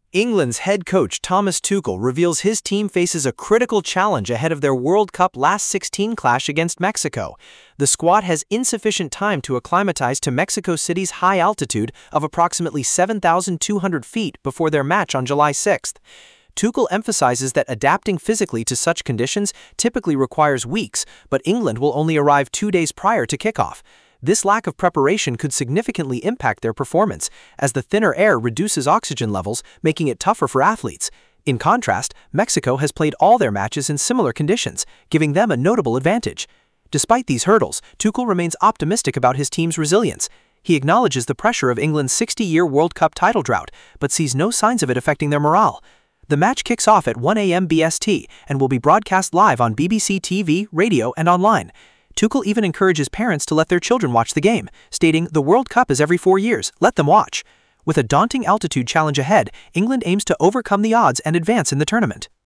England's head coach Thomas Tuchel reveals his team faces a critical challenge ahead of their World Cup Last 16 clash against Mexico. The squad has insufficient time to acclimatize to Mexico City's high altitude of approximately 7,200 feet before their match on July 6th. Tuchel emphasizes that adapting physically to such conditions typically requires weeks, but England will only arrive 2 days prior to kickoff. This lack of preparation could significantly impact their performance, as the thinner air reduces oxygen levels, making it tougher for athletes. In contrast, Mexico has played all their matches in similar conditions, giving them a notable advantage. Despite these hurdles, Tuchel remains optimistic about his team's resilience. He acknowledges the pressure of England's 60-year World Cup title drought, but sees no signs of it affecting their morale. The match kicks off at 1 a.m. BST and will be broadcast live on BBC TV, radio, and online. Tuchel even encourages parents to let their children watch the game, stating, "The World Cup is every 4 years, let them watch." With a daunting altitude challenge ahead, England aims to overcome the odds and advance in the tournament.